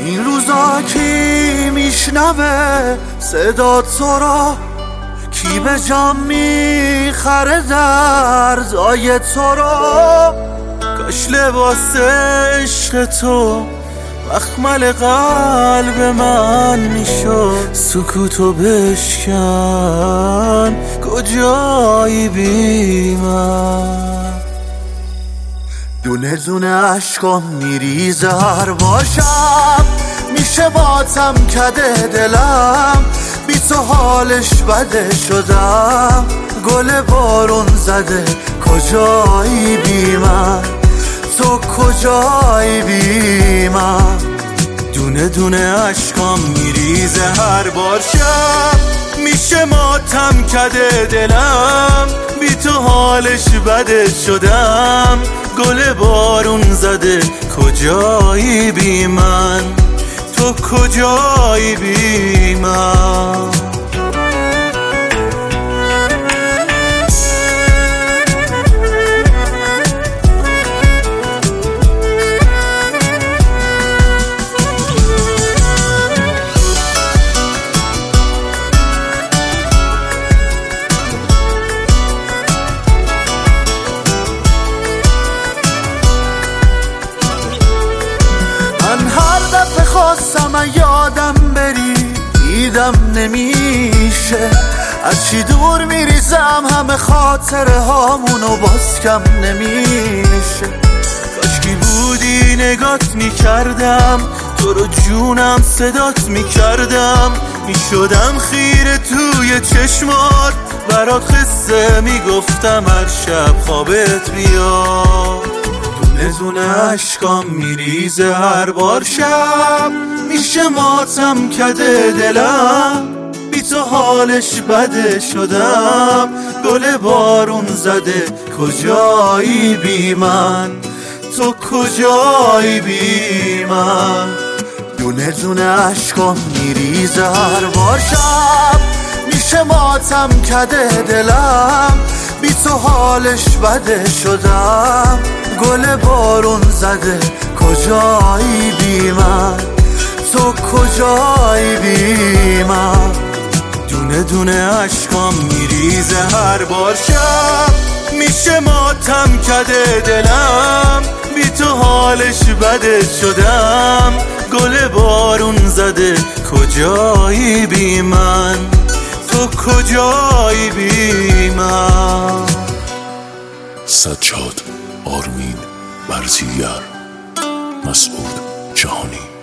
این روزا کی میشنوه صدا تو را؟ کی به جام میخره دردای تو را؟ کاش لباس عشق تو مخمل قلب من میشد. سکوتو بشکن کجایی بی من؟ دونه دونه عشقام میریزه هر باشم، میشه ماتم کده دلم، بی تو حالش بده شدم. گل بارون زده کجایی بی من؟ تو کجایی بی من؟ دونه دونه عشقام میریزه هر بار شب، میشه ماتم کده دلم، بی تو حالش بده شدم. گل بارون زده کجایی بی من؟ تو کجایی بی من؟ خواستم یادم بری دیدم نمیشه، از چی دور میریزم همه خاطره هامونو باز کم نمیشه. کاشکی بودی نگات میکردم، تو رو جونم صدات میکردم، میشدم خیره توی چشمات، برات قصه میگفتم هر شب خوابت بیاد. دونه عشقام میریزه هر بار شب، میشه ماتم کده دلم، بی تو حالش بده شدم. گل بارون زده کجایی بی من؟ تو کجایی بی من؟ دونه عشقام میریزه هر بار شب، میشه ماتم کده دلم، بی تو حالش بده شدم. گل بارون زده کجایی بی من؟ تو کجایی بی من؟ دونه عشقام میریزه هر بار شب، میشه ماتم کده دلم، بی تو حالش بده شدم. گل بارون زده کجایی بی من؟ تو کجایی بی من؟ سجاد، آرمین، برزیگر، مسعود جهانی.